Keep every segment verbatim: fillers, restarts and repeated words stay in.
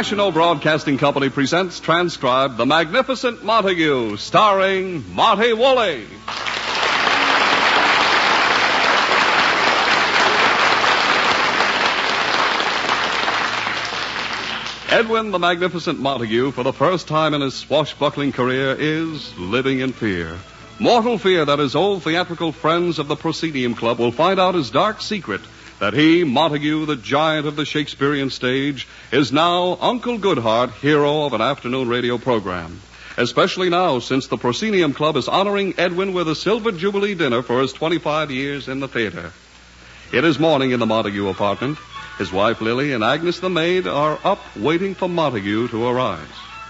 National Broadcasting Company presents transcribed The Magnificent Montague, starring Monty Woolley. Edwin the Magnificent Montague, for the first time in his swashbuckling career, is living in fear. Mortal fear that his old theatrical friends of the Proscenium Club will find out his dark secret, that he, Montague, the giant of the Shakespearean stage, is now Uncle Goodhart, hero of an afternoon radio program. Especially now, since the Proscenium Club is honoring Edwin with a Silver Jubilee dinner for his twenty-five years in the theater. It is morning in the Montague apartment. His wife, Lily, and Agnes, the maid, are up waiting for Montague to arise.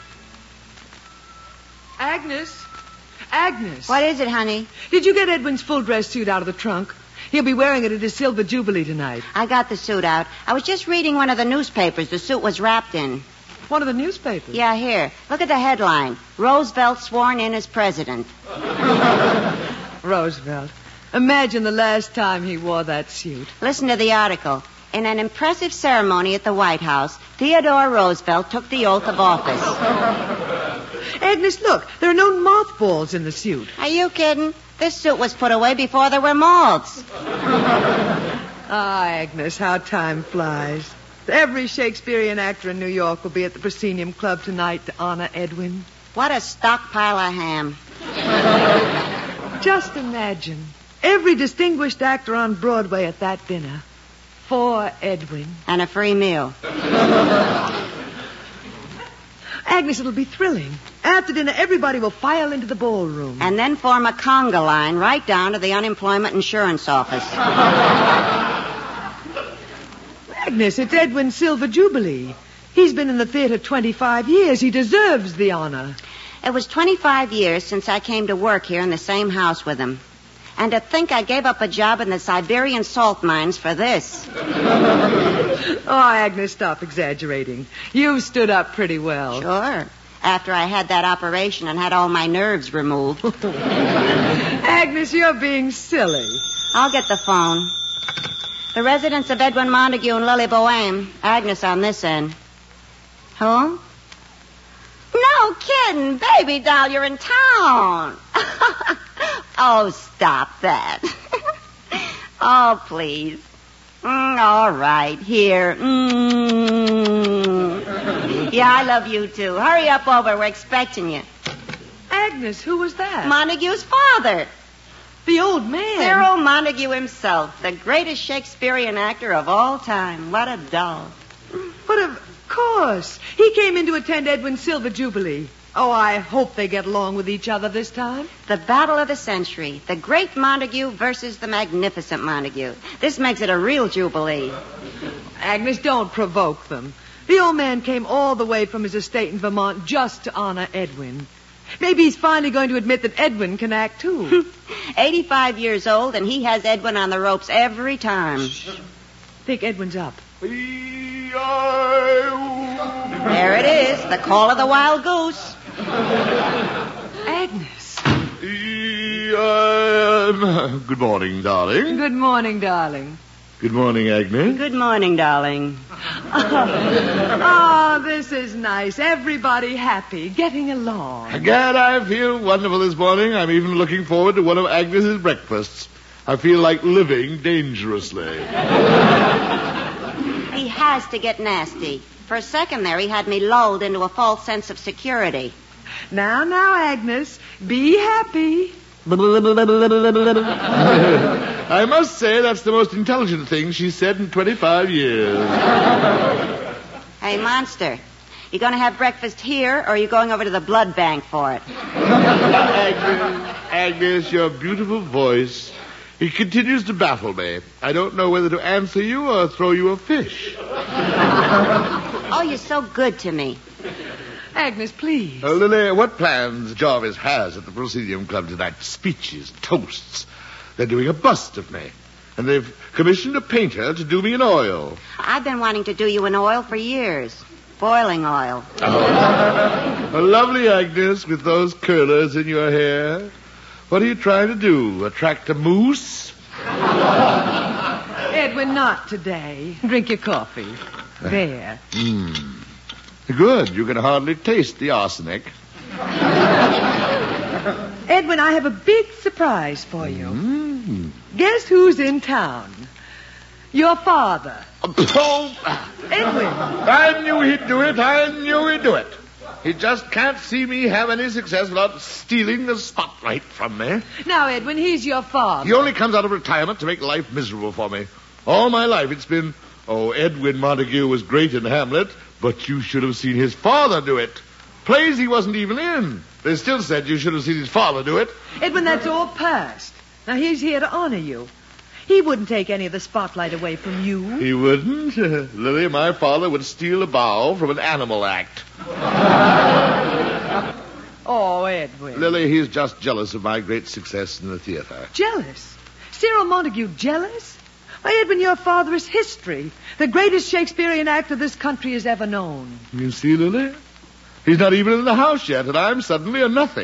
Agnes? Agnes? What is it, honey? Did you get Edwin's full dress suit out of the trunk? He'll be wearing it at his Silver Jubilee tonight. I got the suit out. I was just reading one of the newspapers the suit was wrapped in. One of the newspapers? Yeah, here. Look at the headline. Roosevelt sworn in as president. Roosevelt. Imagine the last time he wore that suit. Listen to the article. In an impressive ceremony at the White House, Theodore Roosevelt took the oath of office. Agnes, look. There are no mothballs in the suit. Are you kidding? This suit was put away before there were moths. Ah, Agnes, how time flies. Every Shakespearean actor in New York will be at the Proscenium Club tonight to honor Edwin. What a stockpile of ham. Just imagine. Every distinguished actor on Broadway at that dinner. For Edwin. And a free meal. Agnes, it'll be thrilling. After dinner, everybody will file into the ballroom. And then form a conga line right down to the unemployment insurance office. Agnes, it's Edwin's Silver Jubilee. He's been in the theater twenty-five years. He deserves the honor. It was twenty-five years since I came to work here in the same house with him. And to think I gave up a job in the Siberian salt mines for this. Oh, Agnes, stop exaggerating. You've stood up pretty well. Sure. After I had that operation and had all my nerves removed. Agnes, you're being silly. I'll get the phone. The residence of Edwin Montague and Lily Boheme. Agnes on this end. Who? No kidding. Baby doll, you're in town. Oh, stop that. Oh, please. Mm, all right, here. Mm. Yeah, I love you, too. Hurry up over. We're expecting you. Agnes, who was that? Montague's father. The old man. Cyril Montague himself, the greatest Shakespearean actor of all time. What a doll. But of course. He came in to attend Edwin's Silver Jubilee. Oh, I hope they get along with each other this time. The battle of the century. The great Montague versus the magnificent Montague. This makes it a real jubilee. Agnes, don't provoke them. The old man came all the way from his estate in Vermont just to honor Edwin. Maybe he's finally going to admit that Edwin can act, too. eighty-five years old, and he has Edwin on the ropes every time. Think Edwin's up. There it is, the call of the wild goose. Agnes. Um, good morning, darling. Good morning, darling. Good morning, Agnes. Good morning, darling. Oh, this is nice. Everybody happy, getting along. Gad, I feel wonderful this morning. I'm even looking forward to one of Agnes's breakfasts. I feel like living dangerously. He has to get nasty. For a second there, he had me lulled into a false sense of security. Now, now, Agnes, be happy. I must say that's the most intelligent thing she's said in twenty-five years. Hey, Monster, you going to have breakfast here, or are you going over to the blood bank for it? Agnes, Agnes, your beautiful voice, it continues to baffle me. I don't know whether to answer you or throw you a fish. Oh, you're so good to me. Agnes, please. Uh, Lily, what plans Jarvis has at the Proscenium Club tonight? Speeches, toasts. They're doing a bust of me. And they've commissioned a painter to do me in oil. I've been wanting to do you in oil for years. Boiling oil. Oh. Lovely, Agnes, with those curlers in your hair. What are you trying to do? Attract a moose? Edwin, not today. Drink your coffee. There. Mm. Good. You can hardly taste the arsenic. Edwin, I have a big surprise for you. Mm. Guess who's in town? Your father. Oh, Edwin. I knew he'd do it. I knew he'd do it. He just can't see me have any success without stealing the spotlight from me. Now, Edwin, he's your father. He only comes out of retirement to make life miserable for me. All my life it's been, oh, Edwin Montague was great in Hamlet, but you should have seen his father do it. Plays he wasn't even in. They still said you should have seen his father do it. Edwin, that's all past. Now, he's here to honor you. He wouldn't take any of the spotlight away from you. He wouldn't? Uh, Lily, my father would steal a bow from an animal act. Oh, Edwin. Lily, he's just jealous of my great success in the theater. Jealous? Cyril Montague jealous? Why, Edwin, your father is history. The greatest Shakespearean actor this country has ever known. You see, Lily? He's not even in the house yet, and I'm suddenly a nothing.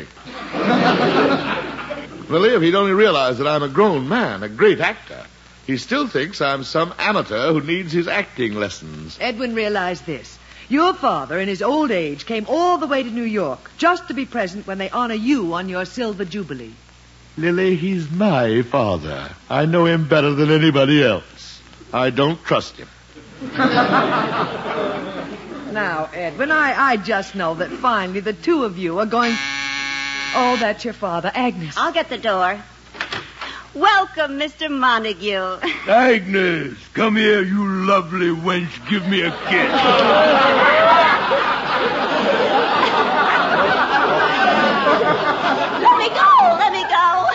Lily, if he'd only realized that I'm a grown man, a great actor, he still thinks I'm some amateur who needs his acting lessons. Edwin, realize this. Your father, in his old age, came all the way to New York just to be present when they honor you on your silver jubilee. Lily, he's my father. I know him better than anybody else. I don't trust him. Now, Edwin, I, I just know that finally the two of you are going... Oh, that's your father, Agnes. I'll get the door. Welcome, Mister Montague. Agnes, come here, you lovely wench. Give me a kiss. Let me go. Let me go.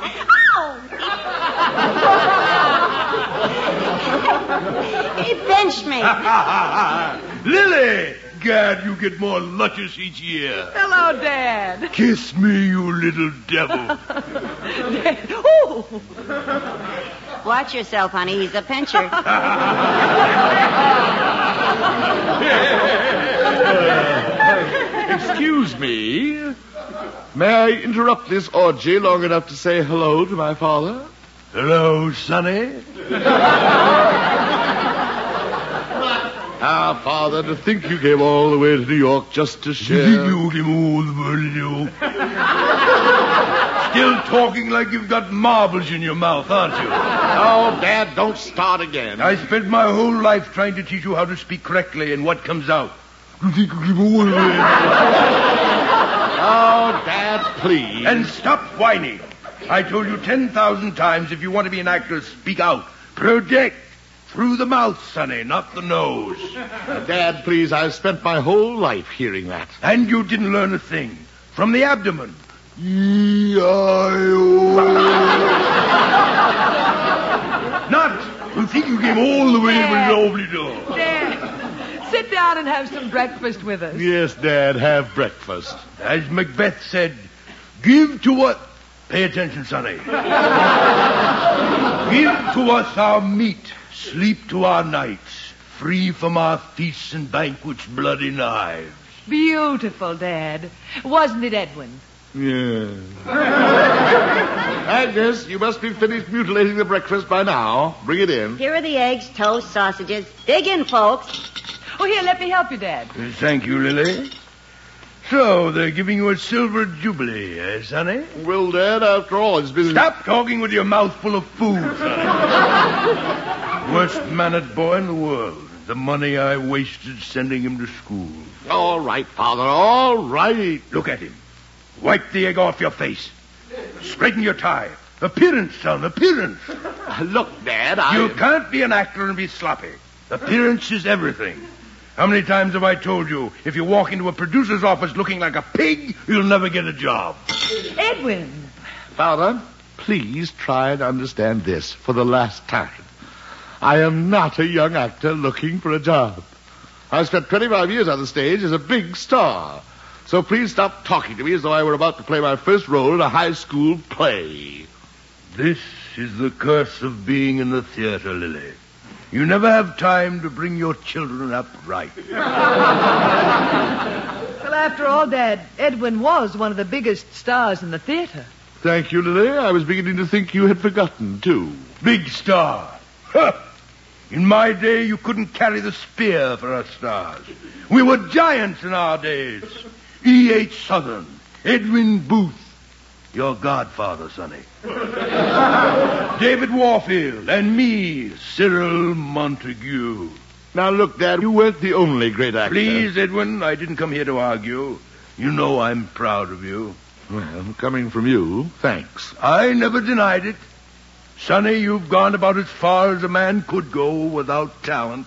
Ow. He pinched me. Lily! Gad, you get more luscious each year. Hello, Dad. Kiss me, you little devil. Dad. Ooh. Watch yourself, honey. He's a pincher. Excuse me. May I interrupt this orgy long enough to say hello to my father? Hello, Sonny. Ah, Father, to think you came all the way to New York just to share... You came all the way to New York. Still talking like you've got marbles in your mouth, aren't you? Oh, Dad, don't start again. I spent my whole life trying to teach you how to speak correctly and what comes out. You think you came all the way? Oh, Dad, please. And stop whining. I told you ten thousand times if you want to be an actor, speak out. Project. Through the mouth, Sonny, not the nose. Dad, please, I've spent my whole life hearing that. And you didn't learn a thing. From the abdomen. E I O Not. You think you came all the way to the lovely door. Dad, sit down and have some breakfast with us. Yes, Dad, have breakfast. As Macbeth said, give to what... Pay attention, Sonny. Give to us our meat. Sleep to our nights, free from our feasts and banquets, bloody knives. Beautiful, Dad. Wasn't it, Edwin? Yes. Agnes, you must be finished mutilating the breakfast by now. Bring it in. Here are the eggs, toast, sausages. Dig in, folks. Oh, here, let me help you, Dad. Uh, thank you, Lily. So, they're giving you a silver jubilee, eh, Sonny? Well, Dad, after all, it's been... Stop talking with your mouth full of food, Sonny. Worst-mannered boy in the world. The money I wasted sending him to school. All right, Father, all right. Look at him. Wipe the egg off your face. Straighten your tie. Appearance, son, appearance. Look, Dad, I... You can't be an actor and be sloppy. Appearance is everything. How many times have I told you, if you walk into a producer's office looking like a pig, you'll never get a job? Edwin. Father, please try and understand this for the last time. I am not a young actor looking for a job. I've spent twenty-five years on the stage as a big star. So please stop talking to me as though I were about to play my first role in a high school play. This is the curse of being in the theater, Lily. You never have time to bring your children up right. Well, after all, Dad, Edwin was one of the biggest stars in the theater. Thank you, Lily. I was beginning to think you had forgotten, too. Big star. Huh. In my day, you couldn't carry the spear for us stars. We were giants in our days. E H. Southern, Edwin Booth, your godfather, Sonny. David Warfield, and me, Cyril Montague. Now, look, Dad, you weren't the only great actor. Please, Edwin, I didn't come here to argue. You know I'm proud of you. Well, coming from you, thanks. I never denied it. Sonny, you've gone about as far as a man could go without talent.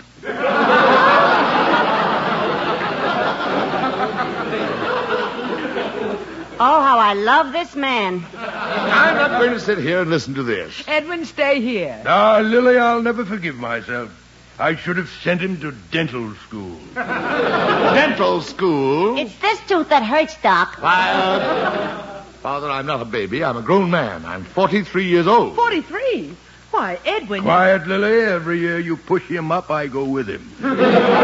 Oh, how I love this man. I'm not going to sit here and listen to this. Edwin, stay here. Ah, Lily, I'll never forgive myself. I should have sent him to dental school. Dental school? It's this tooth that hurts, Doc. Quiet. Father, I'm not a baby. I'm a grown man. I'm forty-three years old. Forty-three? Why, Edwin... Quiet, Lily. Every year you push him up, I go with him. What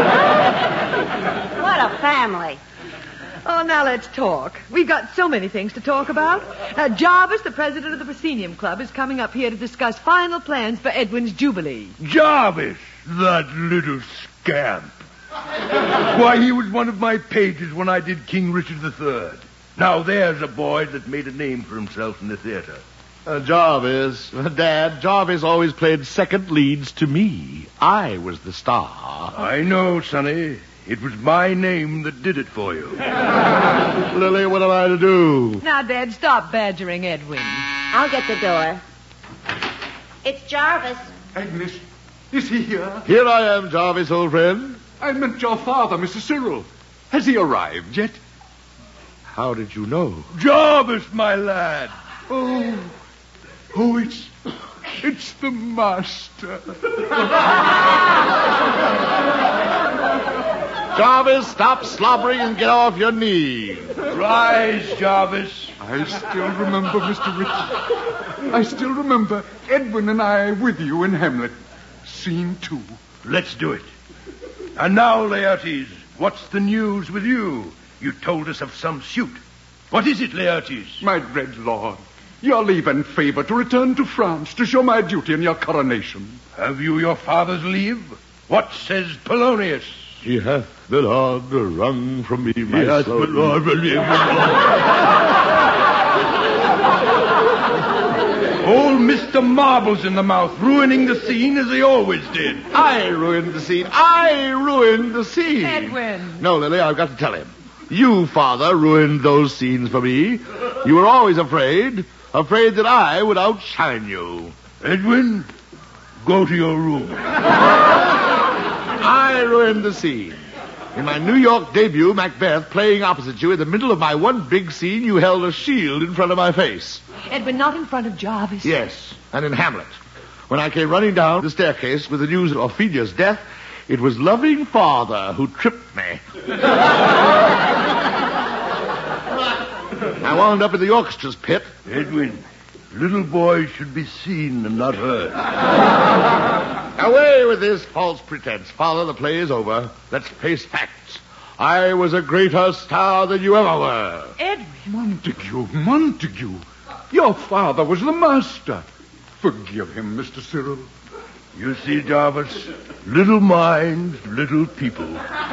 a family. Oh, now let's talk. We've got so many things to talk about. Uh, Jarvis, the president of the Proscenium Club, is coming up here to discuss final plans for Edwin's Jubilee. Jarvis, that little scamp. Why, he was one of my pages when I did King Richard the Third. Now there's a boy that made a name for himself in the theater. Uh, Jarvis, Dad, Jarvis always played second leads to me. I was the star. I know, Sonny. It was my name that did it for you. Lily, what am I to do? Now, Dad, stop badgering Edwin. I'll get the door. It's Jarvis. Agnes, is he here? Here I am, Jarvis, old friend. I meant your father, Mister Cyril. Has he arrived yet? How did you know? Jarvis, my lad. Oh, oh, it's, it's the master. Jarvis, stop slobbering and get off your knees. Rise, Jarvis. I still remember, Mister Richard. I still remember Edwin and I with you in Hamlet. Scene two. Let's do it. And now, Laertes, what's the news with you? You told us of some suit. What is it, Laertes? My dread lord, your leave and favor to return to France to show my duty in your coronation. Have you your father's leave? What says Polonius? He hath the Lord wrung from me my He hath soul. the Lord Old Mister Marbles in the mouth, ruining the scene as he always did. I ruined the scene. I ruined the scene. Edwin. No, Lily, I've got to tell him. You, Father, ruined those scenes for me. You were always afraid, afraid that I would outshine you. Edwin, go to your room. I ruined the scene. In my New York debut, Macbeth, playing opposite you, in the middle of my one big scene, you held a shield in front of my face. Edwin, not in front of Jarvis. Yes, and in Hamlet. When I came running down the staircase with the news of Ophelia's death, it was loving Father who tripped me. I wound up in the orchestra's pit. Edwin, little boys should be seen and not heard. Away with this false pretense. Father, the play is over. Let's face facts. I was a greater star than you ever were. Edwin. Montague, Montague. Your father was the master. Forgive him, Mister Cyril. You see, Jarvis, little minds, little people.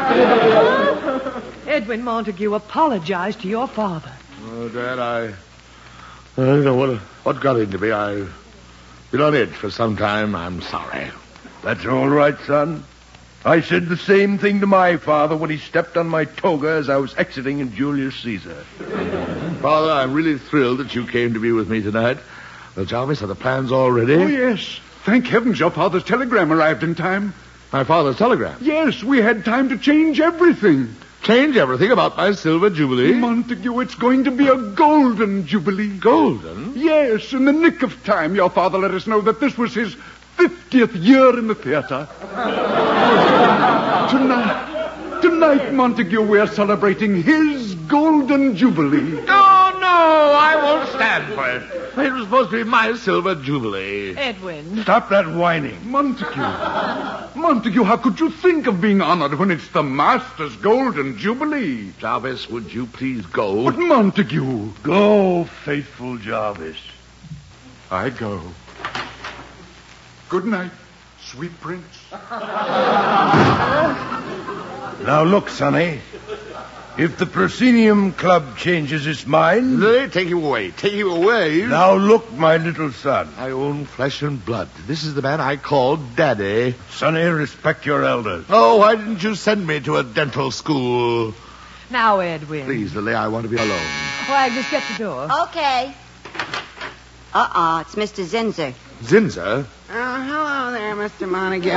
Edwin Montague, apologize to your father. Oh, Dad, I... I don't know what, what got into me. I've been on edge for some time. I'm sorry. That's all right, son. I said the same thing to my father when he stepped on my toga as I was exiting in Julius Caesar. Father, I'm really thrilled that you came to be with me tonight. Well, Jarvis, are the plans all ready? Oh, yes. Thank heavens your father's telegram arrived in time. My father's telegram? Yes, we had time to change everything. Change everything about my silver jubilee? Montague, it's going to be a golden jubilee. Golden? Yes, in the nick of time, your father let us know that this was his fiftieth year in the theater. Tonight, tonight, Montague, we're celebrating his golden jubilee. No, no, I won't stand for it. It was supposed to be my silver jubilee. Edwin. Stop that whining. Montague. Montague, how could you think of being honored when it's the master's golden jubilee? Jarvis, would you please go? But Montague. Go, faithful Jarvis. I go. Good night, sweet prince. Now look, Sonny. If the Proscenium Club changes its mind... They take you away. Take you away. Now look, my little son. My own flesh and blood. This is the man I called Daddy. Sonny, respect your elders. Oh, why didn't you send me to a dental school? Now, Edwin. Please, Lily, I want to be alone. Oh, Agnes, get the door. Okay. Uh-uh, it's Mister Zinzer. Zinzer? Oh, hello there, Mister Montague.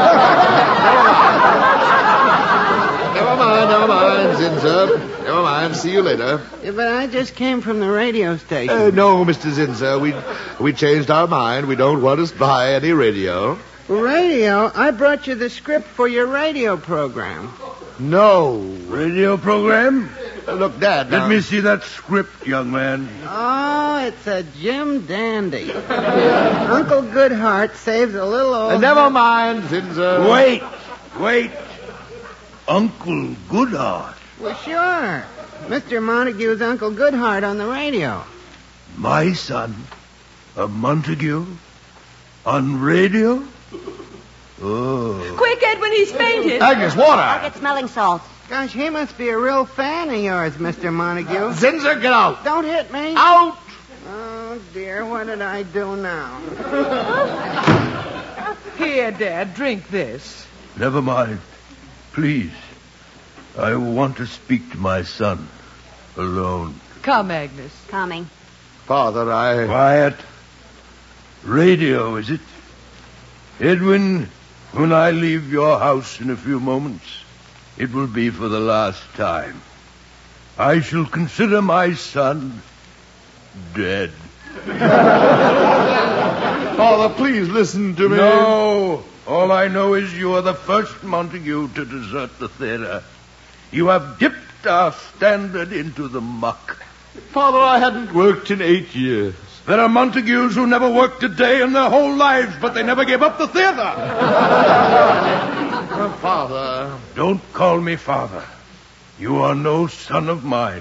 Never mind, never mind, Zinzer. Never mind. See you later. Yeah, but I just came from the radio station. Uh, no, Mister Zinzer. We we changed our mind. We don't want to buy any radio. Radio? I brought you the script for your radio program. No. Radio program? Uh, look, Dad. Let now- me see that script, young man. Oh, it's a Jim Dandy. Uncle Goodhart saves a little old... Uh, never mind, Zinzer. Wait, wait. Uncle Goodhart. Well, sure. Mister Montague's Uncle Goodhart on the radio. My son, a Montague, on radio? Oh. Quick, Edwin, he's fainted. Agnes, I'll water. get smelling salt. Gosh, he must be a real fan of yours, Mister Montague. Zinzer, get out. Don't hit me. Out. Oh, dear, what did I do now? Here, Dad, drink this. Never mind. Please. I want to speak to my son. Alone. Come, Agnes. Coming. Father, I... Quiet. Radio, is it? Edwin, when I leave your house in a few moments, it will be for the last time. I shall consider my son dead. Father, please listen to me. No. All I know is you are the first Montague to desert the theater. You have dipped our standard into the muck. Father, I hadn't worked in eight years. There are Montagues who never worked a day in their whole lives, but they never gave up the theater. Father. Don't call me father. You are no son of mine.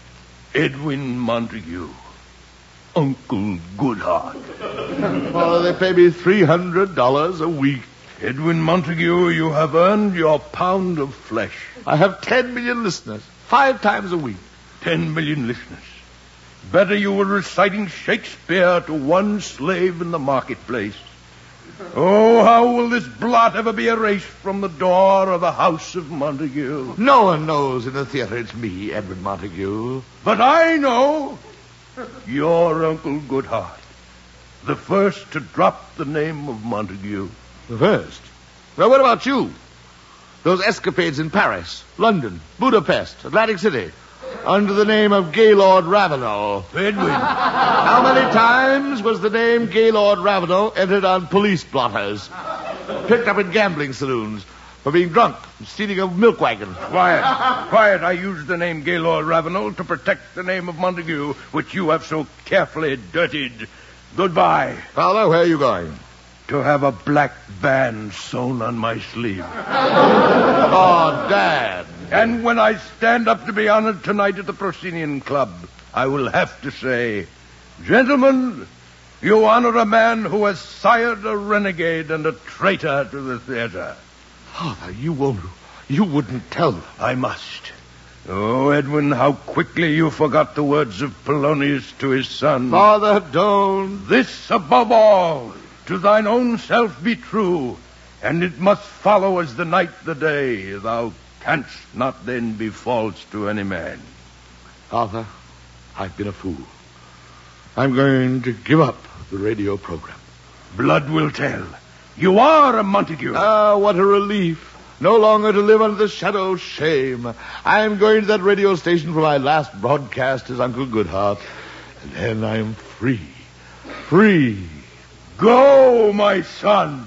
Edwin Montague. Uncle Goodhart. Father, they pay me three hundred dollars a week. Edwin Montague, you have earned your pound of flesh. I have ten million listeners, five times a week. Ten million listeners. Better you were reciting Shakespeare to one slave in the marketplace. Oh, how will this blot ever be erased from the door of the house of Montague? No one knows in the theater it's me, Edwin Montague. But I know. You're Uncle Goodhart. The first to drop the name of Montague. The first? Well, what about you? Those escapades in Paris, London, Budapest, Atlantic City, under the name of Gaylord Ravenel. Edwin. How many times was the name Gaylord Ravenel entered on police blotters? Picked up in gambling saloons for being drunk and stealing a milk wagon. Quiet. Quiet. I used the name Gaylord Ravenel to protect the name of Montague, which you have so carefully dirtied. Goodbye. Father, where are you going? To have a black band sewn on my sleeve. Oh, Dad. And when I stand up to be honored tonight at the Proscenium Club, I will have to say, gentlemen, you honor a man who has sired a renegade and a traitor to the theater. Father, you won't, you wouldn't tell them. I must. Oh, Edwin, how quickly you forgot the words of Polonius to his son. Father, don't. This above all, to thine own self be true, and it must follow as the night the day. Thou canst not then be false to any man. Father, I've been a fool. I'm going to give up the radio program. Blood will tell. You are a Montague. Ah, what a relief. No longer to live under the shadow of shame. I'm going to that radio station for my last broadcast as Uncle Goodhart. And then I'm free. Free. Go, my son.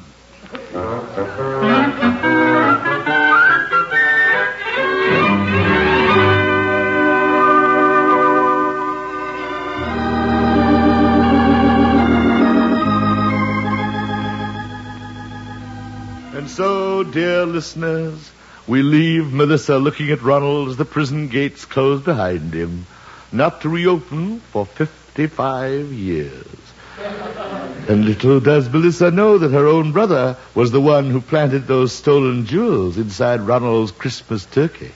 And so, dear listeners, we leave Melissa looking at Ronald as the prison gates close behind him, not to reopen for fifty-five years. And little does Melissa know that her own brother was the one who planted those stolen jewels inside Ronald's Christmas turkey.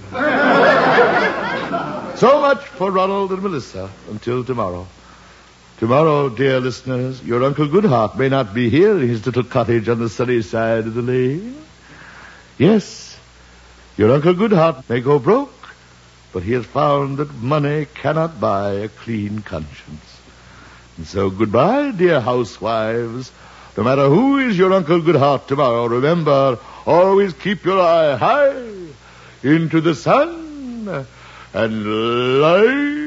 So much for Ronald and Melissa until tomorrow. Tomorrow, dear listeners, your Uncle Goodhart may not be here in his little cottage on the sunny side of the lane. Yes, your Uncle Goodhart may go broke, but he has found that money cannot buy a clean conscience. And so goodbye, dear housewives. No matter who is your Uncle Goodhart tomorrow, remember, always keep your eye high into the sun and light.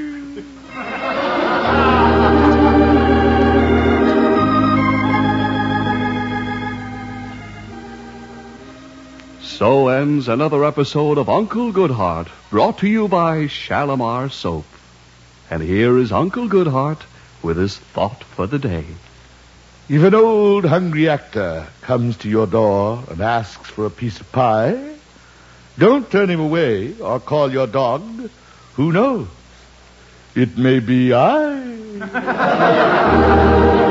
So ends another episode of Uncle Goodhart, brought to you by Shalimar Soap. And here is Uncle Goodhart with his thought for the day. If an old hungry actor comes to your door and asks for a piece of pie, don't turn him away or call your dog. Who knows? It may be I.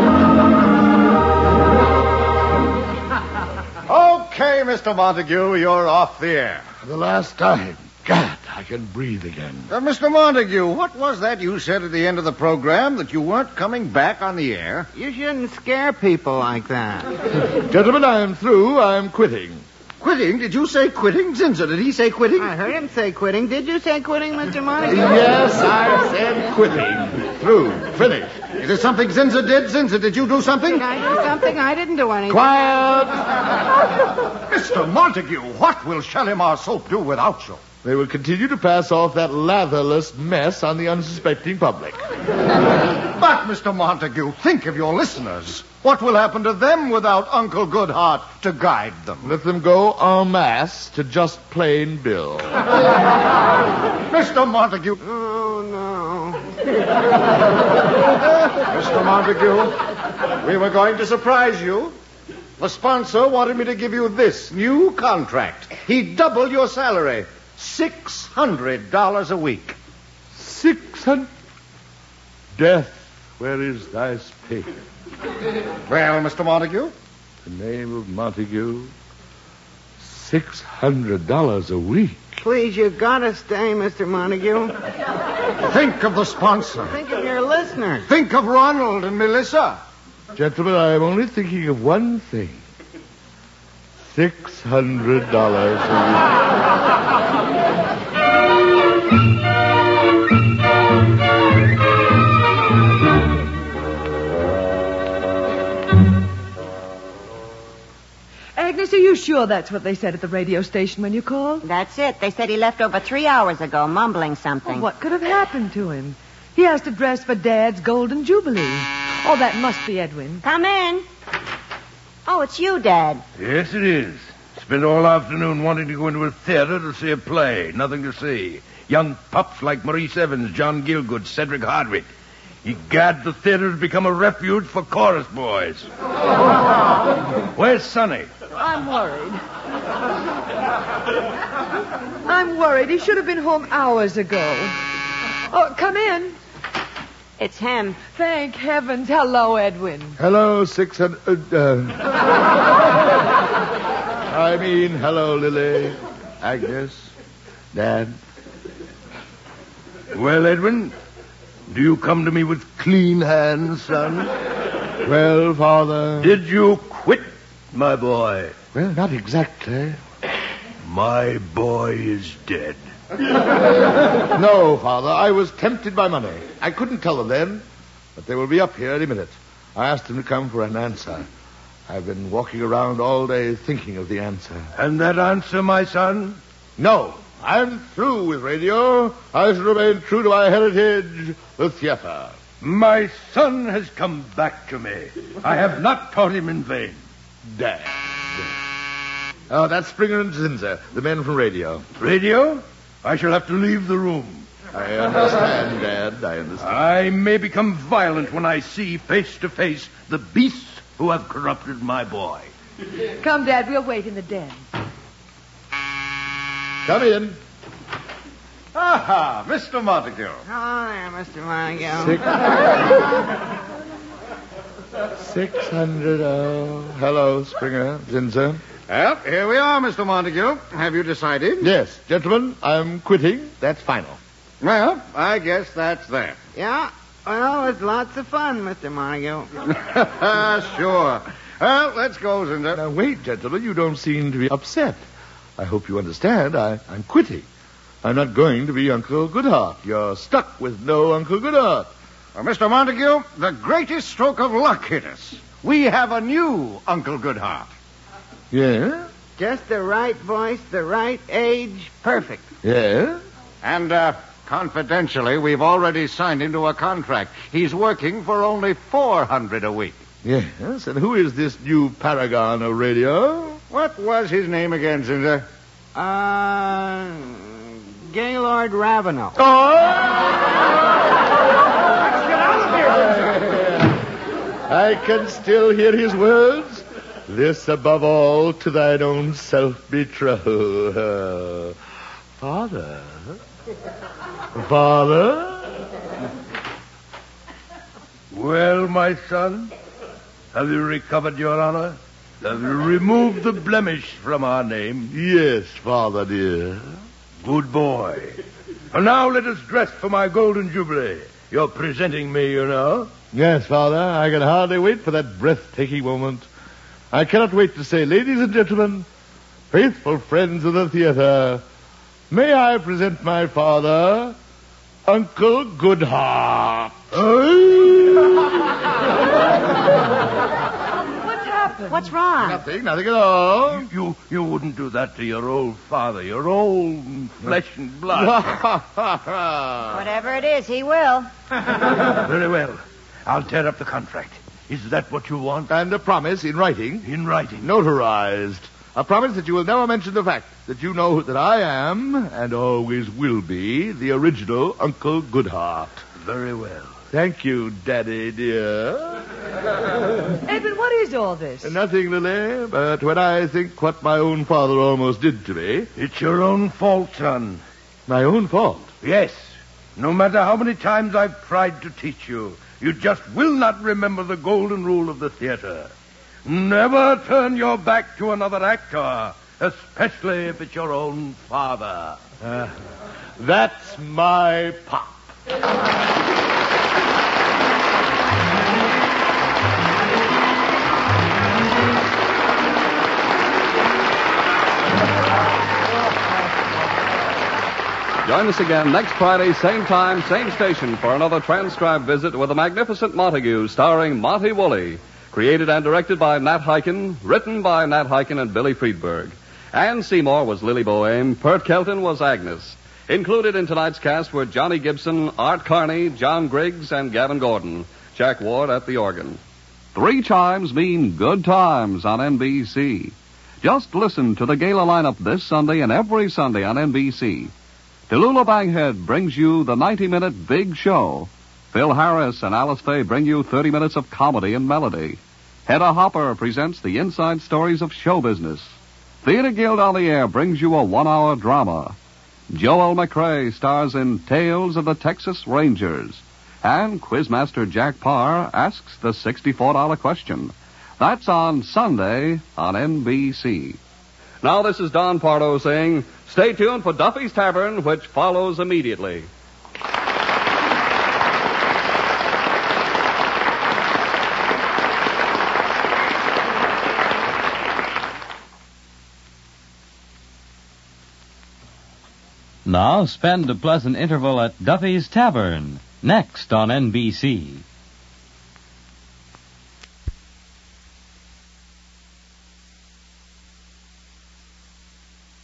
Okay, Mister Montague, you're off the air. For the last time. God, I can breathe again. Uh, Mister Montague, what was that you said at the end of the program, that you weren't coming back on the air? You shouldn't scare people like that. Gentlemen, I am through. I am quitting. Quitting? Did you say quitting? Zinzer, did he say quitting? I heard him say quitting. Did you say quitting, Mister Montague? Yes, I said quitting. Through. Finished. Is it something Zinzer did? Zinzer, did you do something? Did I do something? I didn't do anything. Quiet! Mister Montague, what will Shalimar Soap do without you? They will continue to pass off that latherless mess on the unsuspecting public. But, Mister Montague, think of your listeners. What will happen to them without Uncle Goodhart to guide them? Let them go en masse to just plain Bill. Mister Montague. Oh, no. Mister Montague, we were going to surprise you. The sponsor wanted me to give you this new contract. He'd double your salary. Six hundred dollars a week. Six hundred? Death, where is thy sting? Well, Mister Montague? The name of Montague. Six hundred dollars a week. Please, you gotta stay, Mister Montague. Think of the sponsor. Think of your listeners. Think of Ronald and Melissa. Gentlemen, I am only thinking of one thing. Six hundred dollars a Agnes, are you sure that's what they said at the radio station when you called? That's it. They said he left over three hours ago, mumbling something. Well, what could have happened to him? He has to dress for Dad's Golden Jubilee. Oh, that must be Edwin. Come in. Oh, it's you, Dad. Yes, it is. Spent all afternoon wanting to go into a theater to see a play. Nothing to see. Young pups like Maurice Evans, John Gielgud, Cedric Hardwick. Egad, the theater has become a refuge for chorus boys. Where's Sonny? I'm worried. I'm worried. He should have been home hours ago. Oh, come in. It's him. Thank heavens. Hello, Edwin. Hello, six hundred... Uh, I mean, hello, Lily, Agnes, Dad. Well, Edwin, do you come to me with clean hands, son? Well, Father... Did you quit, my boy? Well, not exactly. My boy is dead. No, Father, I was tempted by money. I couldn't tell them then, but they will be up here any minute. I asked them to come for an answer. I've been walking around all day thinking of the answer. And that answer, my son? No, I'm through with radio. I shall remain true to my heritage, the theater. My son has come back to me. I have not taught him in vain. Dad. Oh, that's Springer and Zinzer, the men from radio. Radio? I shall have to leave the room. I understand, Dad. I understand. I may become violent when I see face to face the beasts who have corrupted my boy. Come, Dad. We'll wait in the den. Come in. Aha, Mister Montague. Hello there, Mister Montague. Six, Six hundred. Oh, hello, Springer. Zinzer. Well, here we are, Mister Montague. Have you decided? Yes, gentlemen, I'm quitting. That's final. Well, I guess that's that. Yeah, well, it's lots of fun, Mister Montague. Sure. Well, let's go, Zinder. Now, wait, gentlemen. You don't seem to be upset. I hope you understand. I, I'm quitting. I'm not going to be Uncle Goodhart. You're stuck with no Uncle Goodhart. Well, Mister Montague, the greatest stroke of luck hit us. We have a new Uncle Goodhart. Yeah? Just the right voice, the right age, perfect. Yeah? And, uh, confidentially, we've already signed him to a contract. He's working for only four hundred a week. Yes, and who is this new paragon of radio? What was his name again, Zinder? Uh, Gaylord Ravenel. I can still hear his words. This above all to thine own self betroth. Father? Father? Well, my son, have you recovered your honor? Have you removed the blemish from our name? Yes, Father dear. Good boy. And now let us dress for my golden jubilee. You're presenting me, you know. Yes, Father, I can hardly wait for that breathtaking moment. I cannot wait to say, ladies and gentlemen, faithful friends of the theater, may I present my father, Uncle Goodhart. What's happened? What's wrong? Nothing, nothing at all. You you wouldn't do that to your old father, your old flesh and blood. Whatever it is, he will. Very well. I'll tear up the contract. Is that what you want? And a promise in writing. In writing. Notarized. A promise that you will never mention the fact that you know that I am, and always will be, the original Uncle Goodhart. Very well. Thank you, Daddy, dear. Edwin, what is all this? Nothing, Lily, but when I think what my own father almost did to me... It's your own fault, son. My own fault? Yes. No matter how many times I've tried to teach you, you just will not remember the golden rule of the theater. Never turn your back to another actor, especially if it's your own father. Uh, that's my pop. Join us again next Friday, same time, same station, for another transcribed visit with the magnificent Montague, starring Monty Woolley. Created and directed by Nat Hiken, written by Nat Hiken and Billy Friedberg. Ann Seymour was Lily Boehm, Pert Kelton was Agnes. Included in tonight's cast were Johnny Gibson, Art Carney, John Griggs, and Gavin Gordon. Jack Ward at the organ. Three chimes mean good times on N B C. Just listen to the gala lineup this Sunday and every Sunday on N B C. Tallulah Bankhead brings you the ninety-minute Big Show. Phil Harris and Alice Faye bring you thirty minutes of comedy and melody. Hedda Hopper presents the inside stories of show business. Theater Guild on the Air brings you a one-hour drama. Joel McRae stars in Tales of the Texas Rangers. And Quizmaster Jack Parr asks the sixty-four dollar question. That's on Sunday on N B C. Now this is Don Pardo saying, stay tuned for Duffy's Tavern, which follows immediately. Now spend a pleasant interval at Duffy's Tavern, next on N B C.